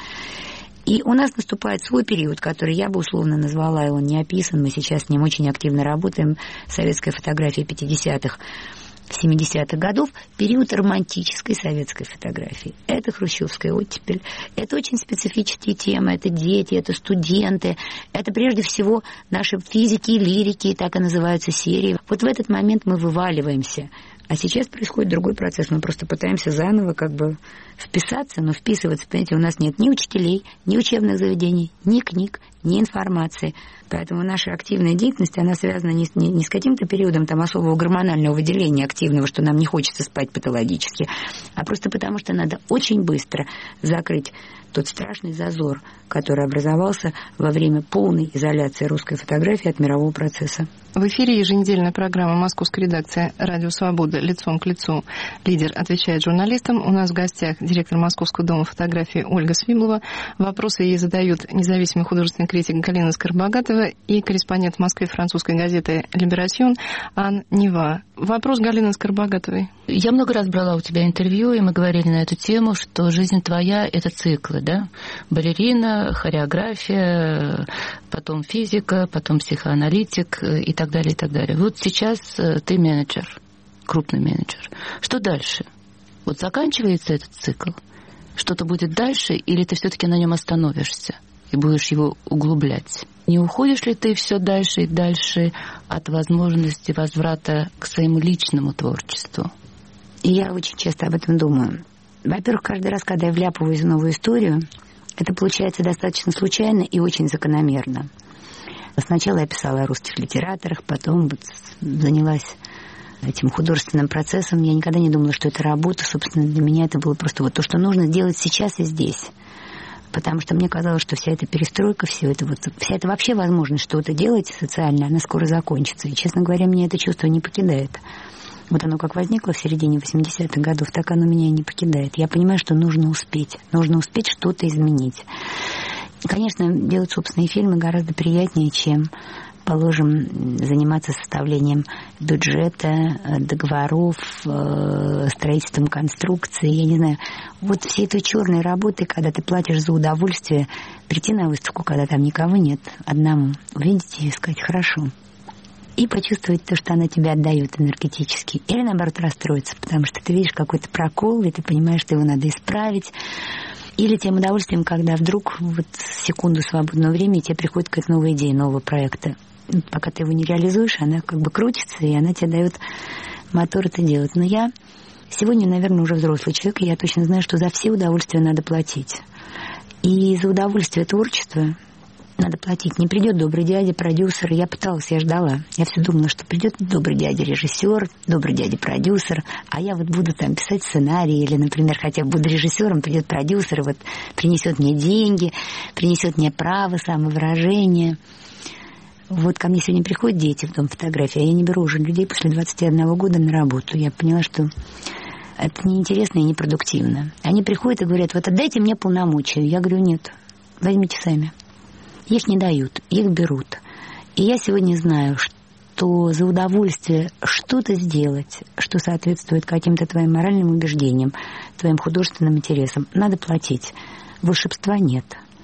И у нас наступает свой период, который я бы условно назвала, и он не описан, мы сейчас с ним очень активно работаем, советская фотография пятидесятых, семидесятых годов, период романтической советской фотографии. Это хрущевская оттепель, это очень специфические темы, это дети, это студенты, это прежде всего наши физики и лирики, так и называются серии. Вот в этот момент мы вываливаемся. А сейчас происходит другой процесс. Мы просто пытаемся заново как бы вписаться, но вписываться, понимаете, у нас нет ни учителей, ни учебных заведений, ни книг, ни информации. Поэтому наша активная деятельность, она связана не с, не, не с каким-то периодом там особого гормонального выделения активного, что нам не хочется спать патологически, а просто потому, что надо очень быстро закрыть тот страшный зазор, который образовался во время полной изоляции русской фотографии от мирового процесса. В эфире еженедельная программа московской редакции «Радио Свобода. Лицом к лицу». Лидер отвечает журналистам. У нас в гостях директор Московского дома фотографии Ольга Свиблова. Вопросы ей задают независимый художественный критик Галина Скоробогатова и корреспондент в Москве французской газеты «Либерасьон» Ан Нива. Вопрос Галины Скоробогатовой. Я много раз брала у тебя интервью, и мы говорили на эту тему, что жизнь твоя — это циклы, да? Балерина, хореография, потом физика, потом психоаналитик и так далее, и так далее. Вот сейчас ты менеджер, крупный менеджер. Что дальше? Вот заканчивается этот цикл? Что-то будет дальше, или ты все-таки на нем остановишься и будешь его углублять? Не уходишь ли ты все дальше и дальше от возможности возврата к своему личному творчеству? И я очень часто об этом думаю. Во-первых, каждый раз, когда я вляпываюсь в новую историю, это получается достаточно случайно и очень закономерно. Сначала я писала о русских литераторах, потом вот занялась этим художественным процессом. Я никогда не думала, что это работа. Собственно, для меня это было просто вот то, что нужно делать сейчас и здесь. Потому что мне казалось, что вся эта перестройка, все это вот, вся эта вообще возможность что-то делать социально, она скоро закончится. И, честно говоря, меня это чувство не покидает. Вот оно как возникло в середине восьмидесятых годов, так оно меня и не покидает. Я понимаю, что нужно успеть. Нужно успеть что-то изменить. И, конечно, делать собственные фильмы гораздо приятнее, чем, положим, заниматься составлением бюджета, договоров, строительством конструкции, я не знаю. Вот всей этой черной работы, когда ты платишь за удовольствие, прийти на выставку, когда там никого нет, одному, увидеть ее и сказать «хорошо». И почувствовать то, что она тебе отдает энергетически. Или, наоборот, расстроиться, потому что ты видишь какой-то прокол, и ты понимаешь, что его надо исправить. Или тем удовольствием, когда вдруг вот секунду свободного времени тебе приходит какая-то новая идея, нового проекта. Пока ты его не реализуешь, она как бы крутится, и она тебе дает мотор это делать. Но я сегодня, наверное, уже взрослый человек, и я точно знаю, что за все удовольствия надо платить. И за удовольствие творчества Надо платить. Не придет добрый дядя, продюсер. Я пыталась, я ждала. Я все думала, что придет добрый дядя режиссер, добрый дядя продюсер, а я вот буду там писать сценарий, или, например, хотя бы буду режиссером, придет продюсер, вот принесет мне деньги, принесет мне право самовыражения. Вот ко мне сегодня приходят дети в дом фотографии, а я не беру уже людей после двадцати одного года на работу. Я поняла, что это неинтересно и непродуктивно. Они приходят и говорят: вот отдайте мне полномочия. Я говорю: нет, возьмите сами. Их не дают, их берут. И я сегодня знаю, что за удовольствие что-то сделать, что соответствует каким-то твоим моральным убеждениям, твоим художественным интересам, надо платить. Волшебства нет.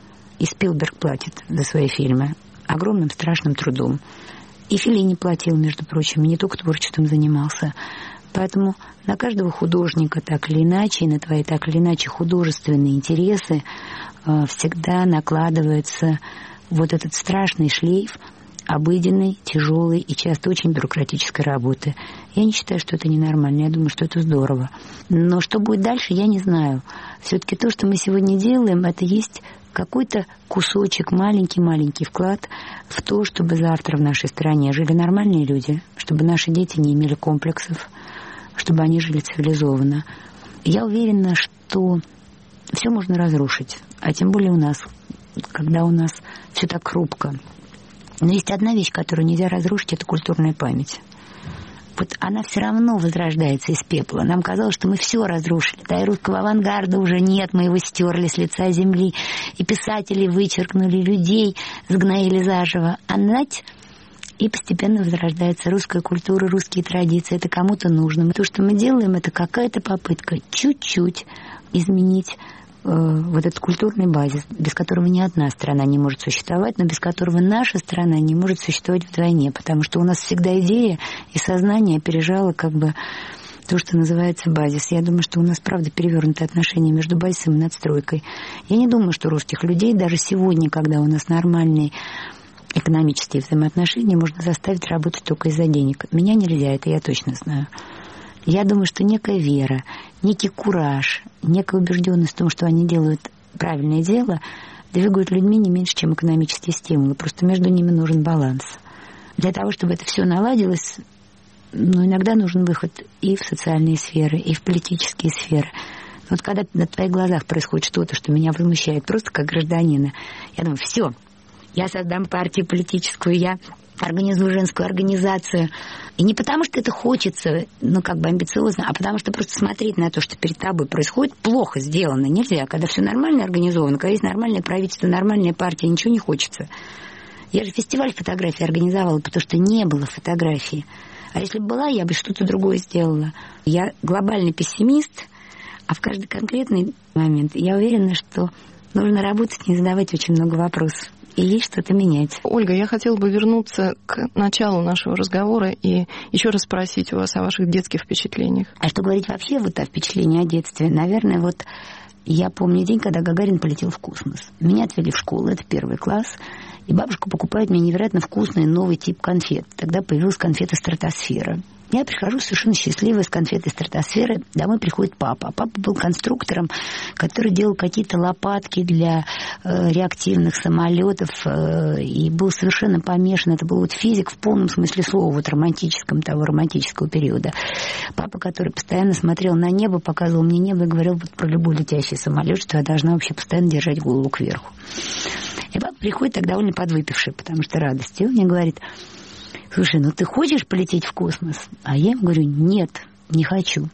И Спилберг платит за свои фильмы огромным страшным трудом. И Феллини платил, между прочим, не только творчеством занимался. Поэтому на каждого художника так или иначе, и на твои так или иначе художественные интересы э, всегда накладывается вот этот страшный шлейф обыденной, тяжелой и часто очень бюрократической работы. Я не считаю, что это ненормально, я думаю, что это здорово. Но что будет дальше, я не знаю. Все-таки то, что мы сегодня делаем, это есть какой-то кусочек, маленький-маленький вклад в то, чтобы завтра в нашей стране жили нормальные люди, чтобы наши дети не имели комплексов, чтобы они жили цивилизованно. Я уверена, что все можно разрушить, а тем более у нас, когда у нас все так хрупко. Но есть одна вещь, которую нельзя разрушить, это культурная память. Вот она все равно возрождается из пепла. Нам казалось, что мы все разрушили. Да, и русского авангарда уже нет, мы его стерли с лица земли. И писатели вычеркнули, людей сгноили заживо. А нать, и постепенно возрождается русская культура, русские традиции. Это кому-то нужно. То, что мы делаем, это какая-то попытка чуть-чуть изменить вот этот культурный базис, без которого ни одна страна не может существовать, но без которого наша страна не может существовать вдвойне, потому что у нас всегда идея и сознание опережало как бы то, что называется базис. Я думаю, что у нас, правда, перевернутые отношения между базисом и надстройкой. Я не думаю, что русских людей даже сегодня, когда у нас нормальные экономические взаимоотношения, можно заставить работать только из-за денег. Меня нельзя, это я точно знаю. Я думаю, что некая вера, некий кураж, некая убежденность в том, что они делают правильное дело, двигают людьми не меньше, чем экономические стимулы. Просто между ними нужен баланс. Для того, чтобы это все наладилось, ну, иногда нужен выход и в социальные сферы, и в политические сферы. Вот когда на твоих глазах происходит что-то, что меня возмущает просто как гражданина, я думаю: все, я создам партию политическую, я организую женскую организацию. И не потому, что это хочется, ну, как бы амбициозно, а потому что просто смотреть на то, что перед тобой происходит, плохо сделано. Нельзя. Когда все нормально организовано, когда есть нормальное правительство, нормальная партия, ничего не хочется. Я же фестиваль фотографии организовала, потому что не было фотографии. А если бы была, я бы что-то другое сделала. Я глобальный пессимист, а в каждый конкретный момент я уверена, что нужно работать, не задавать очень много вопросов. И есть что-то менять. Ольга, я хотела бы вернуться к началу нашего разговора и еще раз спросить у вас о ваших детских впечатлениях. А что говорить вообще вот о впечатлении о детстве? Наверное, вот я помню день, когда Гагарин полетел в космос. Меня отвели в школу, это первый класс, и бабушка покупает мне невероятно вкусный новый тип конфет. Тогда появилась конфета «Стратосфера». Я прихожу совершенно счастливая с конфетой «Стратосферы». Домой приходит папа. Папа был конструктором, который делал какие-то лопатки для э, реактивных самолетов э, и был совершенно помешан. Это был вот физик в полном смысле слова, вот романтическом того романтического периода. Папа, который постоянно смотрел на небо, показывал мне небо и говорил вот про любой летящий самолет, что я должна вообще постоянно держать голову кверху. И папа приходит так довольно подвыпивший, потому что радость. И он мне говорит: слушай, ну ты хочешь полететь в космос? А я ему говорю: нет, не хочу.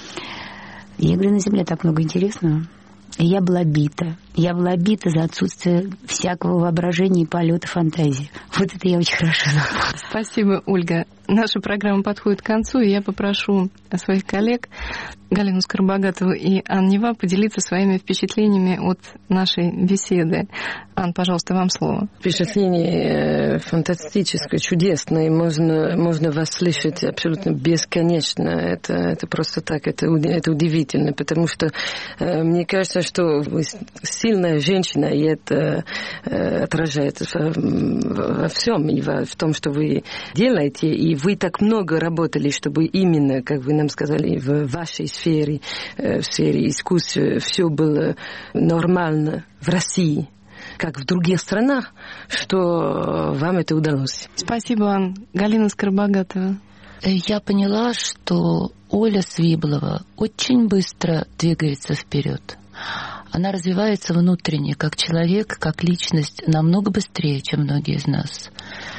Я говорю: на Земле так много интересного. И я была бита. Я была бита за отсутствие всякого воображения и полета фантазии. Вот это я очень хорошо знала. Спасибо, Ольга. Наша программа подходит к концу, и я попрошу своих коллег Галину Скоробогатову и Анну Нева поделиться своими впечатлениями от нашей беседы. Ан, пожалуйста, вам слово. Впечатление фантастическое, чудесное. Можно, можно вас слышать абсолютно бесконечно. Это, это просто так, это, это удивительно, потому что э, мне кажется, что вы сильная женщина, и это э, отражается во, во всем, и во, в том, что вы делаете, и вы так много работали, чтобы именно, как вы нам сказали, в вашей сфере, в сфере искусства все было нормально в России. как в других странах, что вам это удалось. Спасибо, Галина Скоробогатова. Я поняла, что Оля Свиблова очень быстро двигается вперед. Она развивается внутренне, как человек, как личность, намного быстрее, чем многие из нас.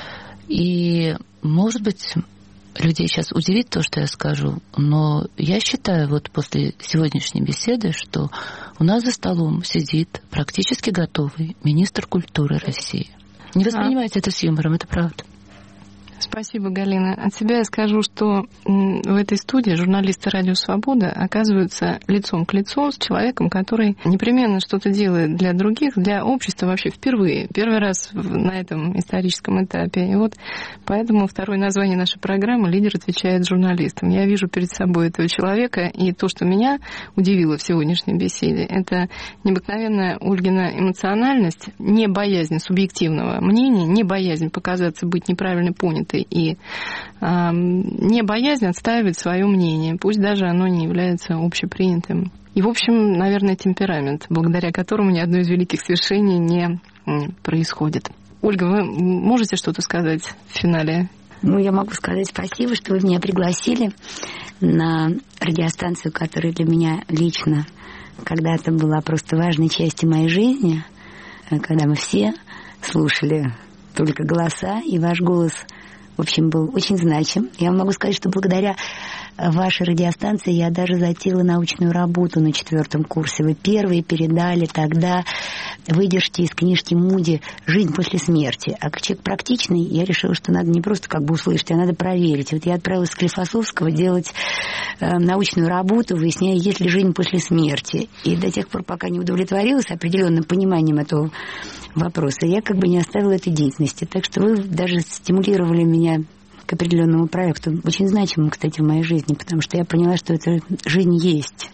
И, может быть, людей сейчас удивит то, что я скажу, но я считаю вот после сегодняшней беседы, что у нас за столом сидит практически готовый министр культуры России. Не воспринимайте а. это с юмором, это правда. Спасибо, Галина. От себя я скажу, что в этой студии журналисты «Радио Свобода» оказываются лицом к лицу с человеком, который непременно что-то делает для других, для общества вообще впервые. Первый раз на этом историческом этапе. И вот поэтому второе название нашей программы «Лидер отвечает журналистам». Я вижу перед собой этого человека, и то, что меня удивило в сегодняшней беседе, это необыкновенная Ольгина эмоциональность, не боязнь субъективного мнения, не боязнь показаться быть неправильно понятой, и э, не боязнь отстаивать свое мнение, пусть даже оно не является общепринятым. И, в общем, наверное, темперамент, благодаря которому ни одно из великих свершений не происходит. Ольга, вы можете что-то сказать в финале? Ну, я могу сказать спасибо, что вы меня пригласили на радиостанцию, которая для меня лично когда-то была просто важной частью моей жизни, когда мы все слушали только голоса, и ваш голос, в общем, был очень значим. Я могу сказать, что благодаря вашей радиостанции я даже затеяла научную работу на четвертом курсе. Вы первые передали тогда выдержки из книжки Муди «Жизнь после смерти». А как человек практичный, я решила, что надо не просто как бы услышать, а надо проверить. Вот я отправилась с Склифосовского делать э, научную работу, выясняя, есть ли жизнь после смерти. И до тех пор, пока не удовлетворилась определенным пониманием этого вопроса, я как бы не оставила этой деятельности. Так что вы даже стимулировали меня к определенному проекту, очень значимому, кстати, в моей жизни, потому что я поняла, что эта жизнь есть.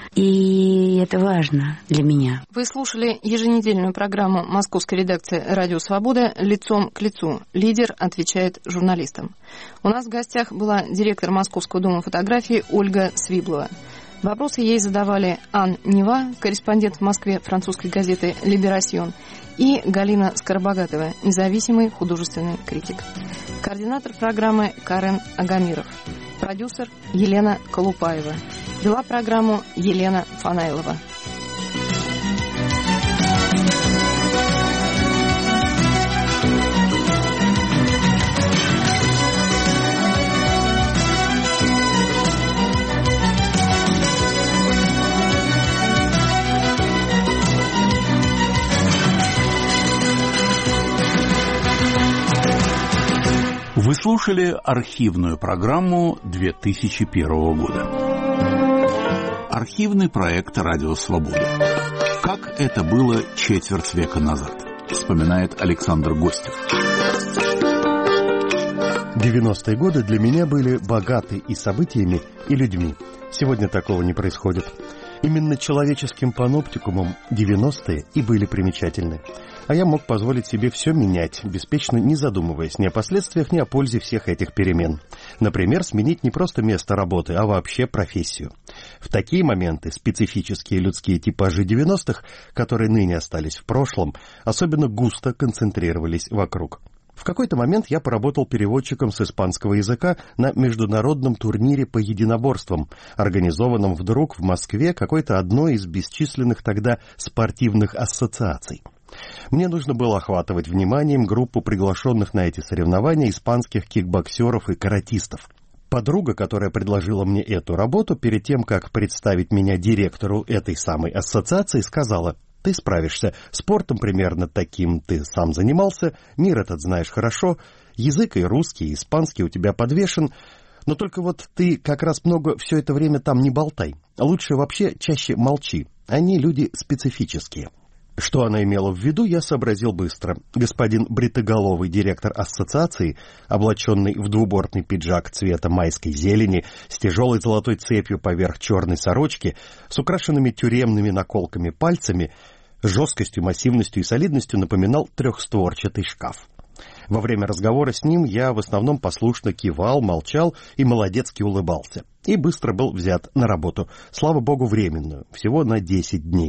И это важно для меня. Вы слушали еженедельную программу московской редакции «Радио Свобода» «Лицом к лицу». Лидер отвечает журналистам. У нас в гостях была директор Московского дома фотографии Ольга Свиблова. Вопросы ей задавали Ан Нева, корреспондент в Москве французской газеты «Либерасьон», и Галина Скоробогатова, независимый художественный критик. Координатор программы Карен Агамиров. Продюсер Елена Колупаева. Вела программу Елена Фанайлова. Вы слушали архивную программу две тысячи первого года. Архивный проект «Радио Свобода». Как это было четверть века назад, вспоминает Александр Гостев. девяностые годы для меня были богаты и событиями, и людьми. Сегодня такого не происходит. Именно человеческим паноптикумом девяностые и были примечательны. А я мог позволить себе все менять, беспечно не задумываясь ни о последствиях, ни о пользе всех этих перемен. Например, сменить не просто место работы, а вообще профессию. В такие моменты специфические людские типажи девяностых, которые ныне остались в прошлом, особенно густо концентрировались вокруг. В какой-то момент я поработал переводчиком с испанского языка на международном турнире по единоборствам, организованном вдруг в Москве какой-то одной из бесчисленных тогда спортивных ассоциаций. Мне нужно было охватывать вниманием группу приглашенных на эти соревнования испанских кикбоксеров и каратистов. Подруга, которая предложила мне эту работу, перед тем, как представить меня директору этой самой ассоциации, сказала: «Ты справишься, спортом примерно таким ты сам занимался, мир этот знаешь хорошо, язык и русский, и испанский у тебя подвешен, но только вот ты как раз много все это время там не болтай, лучше вообще чаще молчи, они люди специфические». Что она имела в виду, я сообразил быстро. Господин бритоголовый директор ассоциации, облаченный в двубортный пиджак цвета майской зелени, с тяжелой золотой цепью поверх черной сорочки, с украшенными тюремными наколками пальцами, с жесткостью, массивностью и солидностью напоминал трехстворчатый шкаф. Во время разговора с ним я в основном послушно кивал, молчал и молодецки улыбался. И быстро был взят на работу, слава богу, временную, всего на десять дней.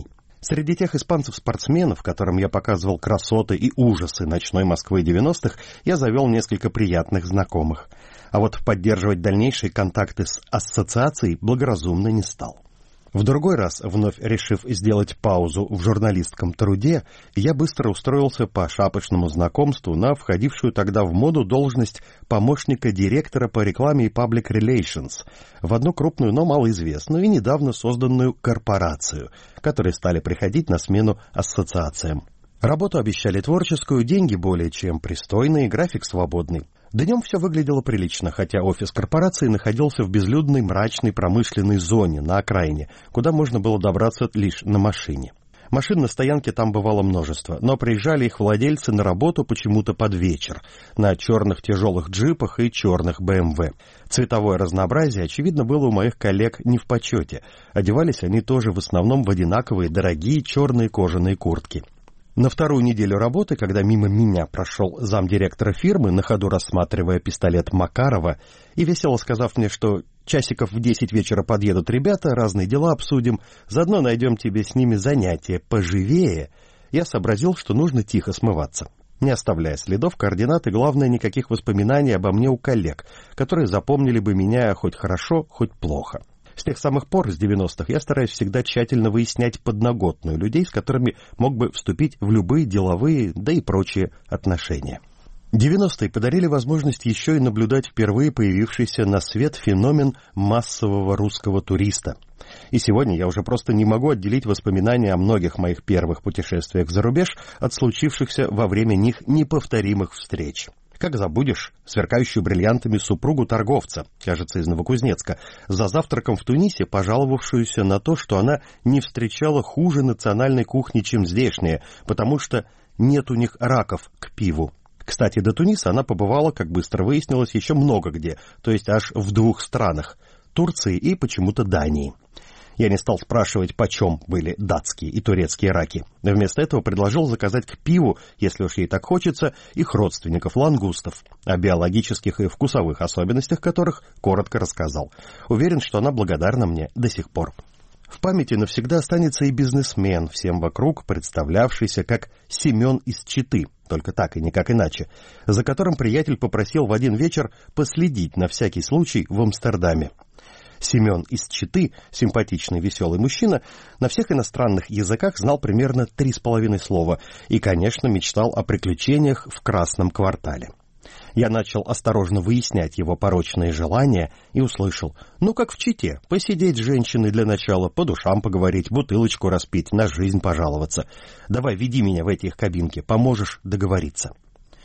Среди тех испанцев-спортсменов, которым я показывал красоты и ужасы ночной Москвы девяностых, я завел несколько приятных знакомых. А вот поддерживать дальнейшие контакты с ассоциацией благоразумно не стал. В другой раз, вновь решив сделать паузу в журналистском труде, я быстро устроился по шапочному знакомству на входившую тогда в моду должность помощника директора по рекламе и Public Relations в одну крупную, но малоизвестную и недавно созданную корпорацию, которые стали приходить на смену ассоциациям. Работу обещали творческую, деньги более чем пристойные, график свободный. Днем все выглядело прилично, хотя офис корпорации находился в безлюдной мрачной промышленной зоне на окраине, куда можно было добраться лишь на машине. Машин на стоянке там бывало множество, но приезжали их владельцы на работу почему-то под вечер, на черных тяжелых джипах и черных бэ эм вэ. Цветовое разнообразие, очевидно, было у моих коллег не в почете. Одевались они тоже в основном в одинаковые дорогие черные кожаные куртки. На вторую неделю работы, когда мимо меня прошел замдиректора фирмы, на ходу рассматривая пистолет Макарова, и весело сказав мне, что часиков в десять вечера подъедут ребята, разные дела обсудим, заодно найдем тебе с ними занятие поживее, я сообразил, что нужно тихо смываться, не оставляя следов, координат и, главное, никаких воспоминаний обо мне у коллег, которые запомнили бы меня хоть хорошо, хоть плохо. С тех самых пор, с девяностых, я стараюсь всегда тщательно выяснять подноготную людей, с которыми мог бы вступить в любые деловые, да и прочие отношения. девяностые подарили возможность еще и наблюдать впервые появившийся на свет феномен массового русского туриста. И сегодня я уже просто не могу отделить воспоминания о многих моих первых путешествиях за рубеж от случившихся во время них неповторимых встреч. Как забудешь сверкающую бриллиантами супругу торговца, кажется, из Новокузнецка, за завтраком в Тунисе, пожаловавшуюся на то, что она не встречала хуже национальной кухни, чем здешняя, потому что нет у них раков к пиву. Кстати, до Туниса она побывала, как быстро выяснилось, еще много где, то есть аж в двух странах – Турции и почему-то Дании. Я не стал спрашивать, почем были датские и турецкие раки. Вместо этого предложил заказать к пиву, если уж ей так хочется, их родственников лангустов, о биологических и вкусовых особенностях которых коротко рассказал. Уверен, что она благодарна мне до сих пор. В памяти навсегда останется и бизнесмен, всем вокруг представлявшийся как Семен из Читы, только так и никак иначе, за которым приятель попросил в один вечер последить на всякий случай в Амстердаме. Семен из Читы, симпатичный, веселый мужчина, на всех иностранных языках знал примерно три с половиной слова и, конечно, мечтал о приключениях в Красном квартале. Я начал осторожно выяснять его порочные желания и услышал: ну, как в Чите, посидеть с женщиной для начала, по душам поговорить, бутылочку распить, на жизнь пожаловаться. Давай, веди меня в эти их кабинки, поможешь договориться.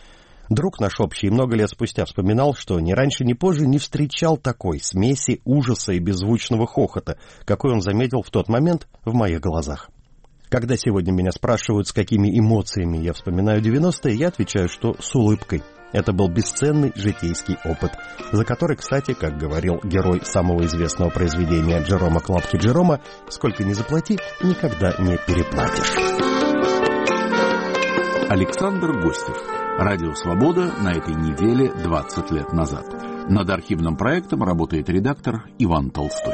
Друг наш общий много лет спустя вспоминал, что ни раньше, ни позже не встречал такой смеси ужаса и беззвучного хохота, какой он заметил в тот момент в моих глазах. Когда сегодня меня спрашивают, с какими эмоциями я вспоминаю девяностые, я отвечаю, что с улыбкой. Это был бесценный житейский опыт, за который, кстати, как говорил герой самого известного произведения Джерома Клапки Джерома, сколько ни заплати, никогда не переплатишь. Александр Гостев. Радио «Свобода» на этой неделе двадцать лет назад. Над архивным проектом работает редактор Иван Толстой.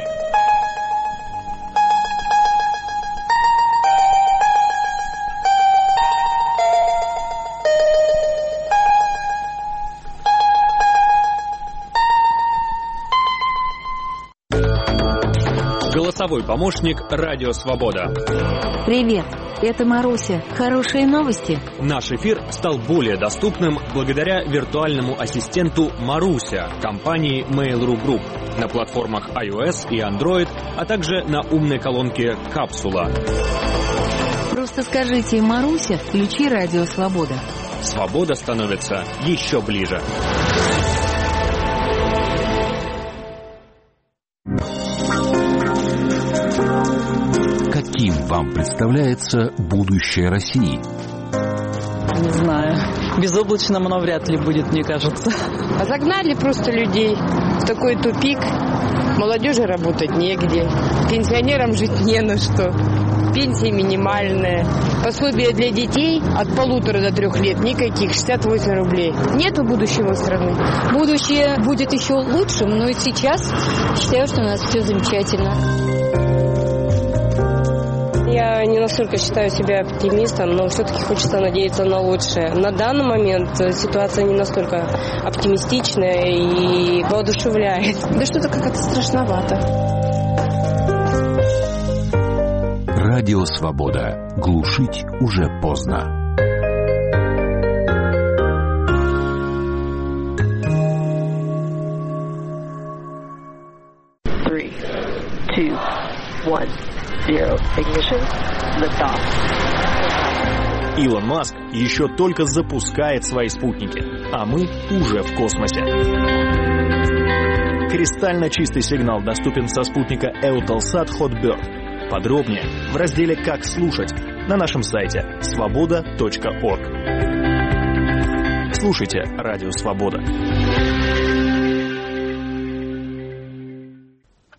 Голосовой помощник «Радио Свобода». Привет, это Маруся. Хорошие новости? Наш эфир стал более доступным благодаря виртуальному ассистенту Маруся компании Mail.ru Group на платформах iOS и Android, а также на умной колонке «Капсула». Просто скажите: Маруся, включи «Радио Свобода». Свобода становится еще ближе. Каким вам представляется будущее России? Не знаю. Безоблачным оно вряд ли будет, мне кажется. А загнали просто людей в такой тупик. Молодежи работать негде. Пенсионерам жить не на что. Пенсия минимальная. Пособие для детей от полутора до трех лет никаких, шестьдесят восемь рублей. Нету будущего страны. Будущее будет еще лучшим, но и сейчас считаю, что у нас все замечательно. Я не настолько считаю себя оптимистом, но все-таки хочется надеяться на лучшее. На данный момент ситуация не настолько оптимистичная и воодушевляет. Да что-то как-то страшновато. Радио «Свобода». Глушить уже поздно. Three, two, one, zero. Ignition. Liftoff. Илон Маск еще только запускает свои спутники, а мы уже в космосе. Кристально чистый сигнал доступен со спутника Eutelsat Hotbird. Подробнее в разделе «Как слушать» на нашем сайте свобода точка орг. Слушайте Радио Свобода.